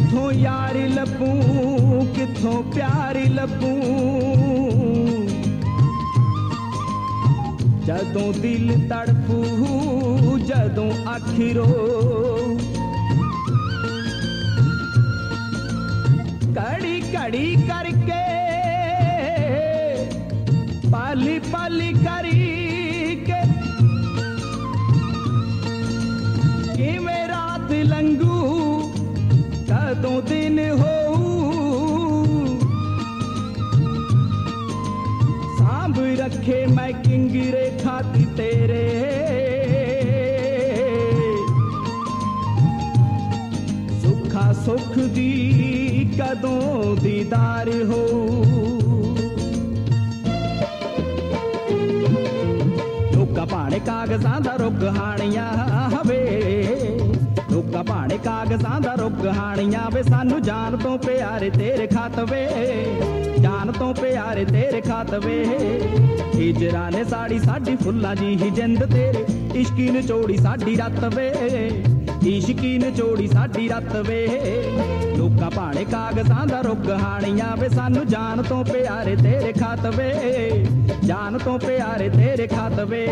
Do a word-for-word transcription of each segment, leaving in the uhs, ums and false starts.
कित्थों यारी लभूं कित्थों प्यारी लभूं जदों दिल तड़पू जदों आखिरो कड़ी कड़ी करके पाली पाली करी के किवें रात लंघू कदों दिन हो सांभ रखे मैं किंगरे खाती तेरे सुखा सुख दी कदों दीदार हो लोका भाणे कागजां दा रुख हाणियां हवे लोका भाणे कागजां दा रुख हाणियां वे सानू जान तो प्यारे तेरे खातवे जान तो प्यारे तेरे खातवे हिजरा ने साड़ी साडी फुल्लां जी ही जिंद तेरे इश्की नचोड़ी साडी रत वे इश्की नचोड़ी साडी रत वे लोका भाणे कागजां दा रुख हाणियां वे सानू जान तो प्यारे तेरे खातवे जान तो प्यारे तेरे खातवे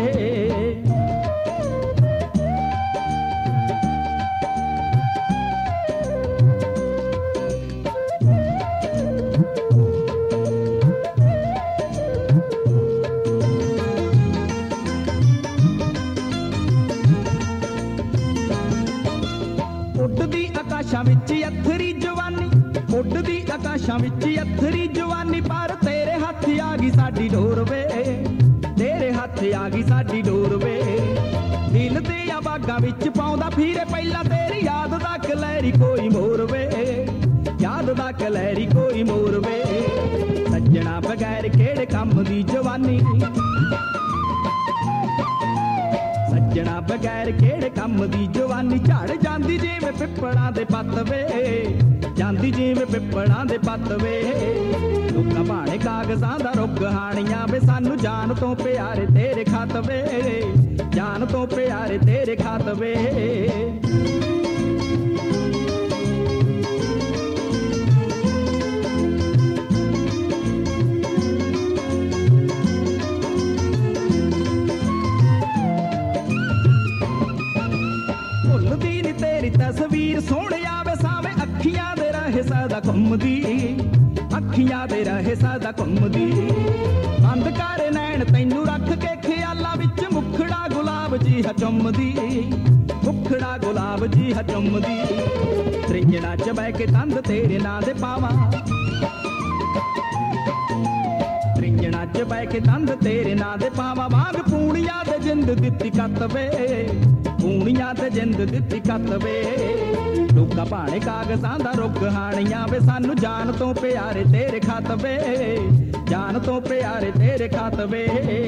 उड़दी आकाशां विच अथरी जवानी उड़दी आकाशां विच अथरी जवानी पर तेरे हथ आ गई साडी डोर वे तेरे हथ आ गई साडी डोर वे दिल ते बागां विच पाउंदा फिरे पहला तेरी याद दा कलैरी कोई मोर वे याद दा कलैरी कोई मोर वे सज्जणा बगैर केड़े कम दी जवानी सज्जणा बगैर केड़े कम दी जवानी झड़ जांदी जिवें पिपड़ां दे पत्त वे जांदी जिवें पिपड़ां दे पत्त वे लोकां भाणे कागजां दा रुख हाणियां वे सानू जान तो प्यारे तेरे खातवे जान तो प्यारे तेरे खातवे तेरी तस्वीर सोने आवे सावे अखियां दे रहे सदा घुमदी अखियां दे रहे सदा घुमदी बंद कर नैन तैनू रख के ख्यालां विच मुखड़ा गुलाब जी है चुमदी मुखड़ा गुलाब जी है चुमदी त्रिंजणा च बह के तंद तेरे नां दे पावां त्रिंजणा च बह के तंद तेरे नां दे पावां वांग पूणिया दे जिंद दित्ती कतवे पूणिया ते जिंद दित्ती कतवे लोका भाणे कागजां दा रुख हाणियां वे सानू जान तो प्यारे तेरे खातवे जान तो प्यारे तेरे खातवे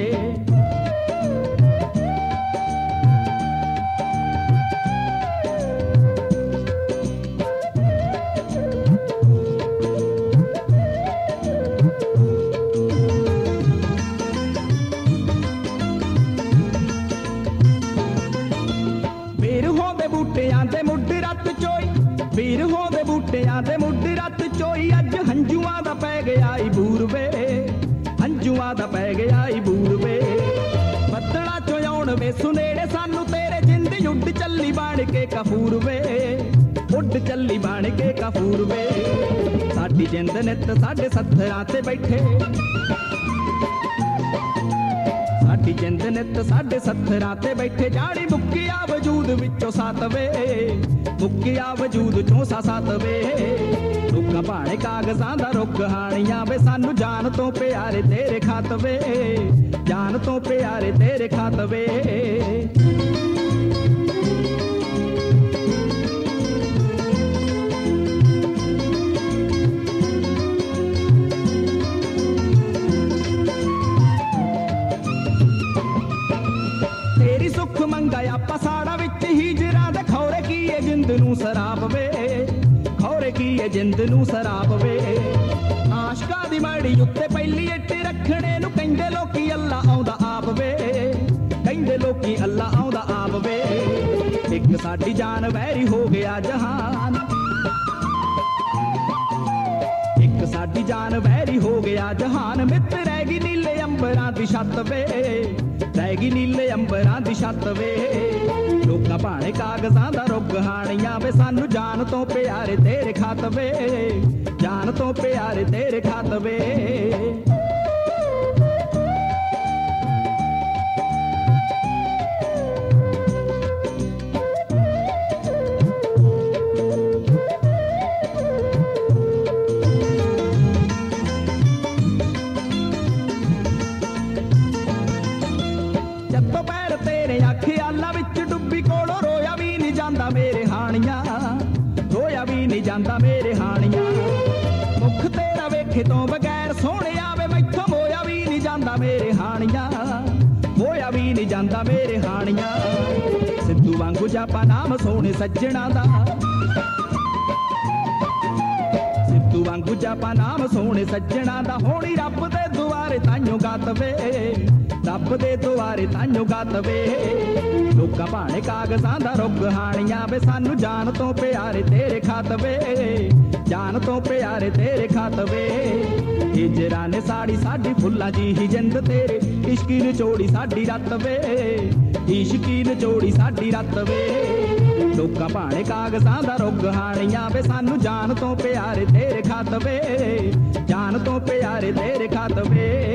बूटियां दे मुड रत चोई वीर हो दे बूटियां दे मुड रत चोई अज हंजुआं दा पै गया ई बूर वे हंजुआं दा पै गया ई बूर वे बदला चो आउण वे सुनेड़े सानू तेरे जिंद उड चली बन के कपूर वे उड चली बन के कपूर वे साडी जिंद नित साडे सत्थरां ते बैठे साडी जिंद नित साडे सत्थरां ते बैठे जानी मुक्किया वजूद विचों सातवे मुक्किया वजूद चों सा सातवे लोकां भाणे कागजां दा रुख हाणियां वे सानू जान तो प्यारे तेरे खातवे जान तो प्यारे तेरे खातवे सुख मंगाया पसाड़ा विच हिजरा दे खौरे की ये जिंद नू सराप वे खौरे की ये जिंद नू सराप वे आशका दी माड़ी उत्ते पहली इट रखने नू कहंदे लोकी अल्लाह आउंदा आप वे कहंदे लोकी अल्लाह आउंदा आप वे एक साडी जान वैरी हो गया जहान ਇੱਕ ਸਾਡੀ ਜਾਨ ਵੈਰੀ ਹੋ ਗਿਆ ਜਹਾਨ ਮਿੱਤ ਰਹਿ ਗਈ ਨੀਲੇ ਅੰਬਰਾਂ ਦੀ ਛੱਤ ਵੇ ਰਹਿ ਗਈ ਨੀਲੇ ਅੰਬਰਾਂ ਦੀ ਛੱਤ ਵੇ ਲੋਕਾਂ ਭਾਣੇ ਕਾਗਜ਼ਾਂ ਦਾ ਰੁੱਗ ਹਾਣੀਆਂ ਵੇ ਸਾਨੂੰ ਜਾਨ ਤੋਂ ਪਿਆਰੇ ਤੇਰੇ ਖਤ ਵੇ ਜਾਨ ਤੋਂ ਪਿਆਰੇ ਤੇਰੇ ਖਤ ਵੇ ਖਿਆਲਾਂ ਵਿੱਚ ਡੁੱਬੀ ਕੋਲੋਂ ਰੋਇਆ ਵੀ ਨਹੀਂ ਜਾਂਦਾ ਮੇਰੇ ਹਾਣੀਆਂ ਰੋਇਆ ਵੀ ਨਹੀਂ ਜਾਂਦਾ ਮੇਰੇ ਹਾਣੀਆਂ ਮੁਖ ਤੇਰਾ ਵੇਖੇ ਤੋਂ ਬਗੈਰ ਸੋਹਣਿਆ ਵੇ ਮੈਥੋਂ ਮੋਇਆ ਵੀ ਨਹੀਂ ਜਾਂਦਾ ਮੇਰੇ ਹਾਣੀਆਂ ਮੋਇਆ ਵੀ ਨਹੀਂ ਜਾਂਦਾ ਮੇਰੇ ਹਾਣੀਆਂ ਸਿੱਧੂ ਵਾਂਗੂ ਜਾਪਾ ਨਾਮ ਸੋਹਣੇ ਸੱਜਣਾ ਦਾ ਸਿੱਧੂ ਵਾਂਗੂ ਜਾਪਾ ਨਾਮ ਸੋਹਣੇ ਸੱਜਣਾ ਦਾ ਹੋਣੀ ਰੱਬ ਦੇ ਦੁਆਰੇ ਤਾਈਓ ਗਾਤ ਵੇ ਰੱਬ ਦੇ ਦੁਆਰੇ ਤਾਈਓ ਗਾਤ ਵੇ ਲੋਕਾਂ ਭਾਣੇ ਕਾਗਜ਼ਾਂ ਦਾ ਰੁੱਗ ਹਾਣੀਆਂ ਵੇ ਸਾਨੂੰ ਜਾਨ ਤੋਂ ਪਿਆਰੇ ਤੇਰੇ ਖਤ ਵੇ ਜਾਨ ਤੋਂ ਪਿਆਰੇ ਤੇਰੇ ਖਤ ਵੇ ਹਿਜਰਾਂ ਨੇ ਸਾੜੀ ਸਾਡੀ ਫੁੱਲਾਂ ਜੀ ਹੀ ਜਿੰਦ ਤੇਰੇ ਇਸ਼ਕੀ ਨਿਚੋੜੀ ਸਾਡੀ ਰੱਤ ਵੇ ਇਸ਼ਕੀ ਨਿਚੋੜੀ ਸਾਡੀ ਰੱਤ ਵੇ ਲੋਕਾਂ ਭਾਣੇ ਕਾਗਜ਼ਾਂ ਦਾ ਰੁੱਗ ਹਾਣੀਆਂ ਵੇ ਸਾਨੂੰ ਜਾਨ ਤੋਂ ਪਿਆਰੇ ਤੇਰੇ ਖਤ ਵੇ ਜਾਨ ਤੋਂ ਪਿਆਰੇ ਤੇਰੇ ਖਤ ਵੇ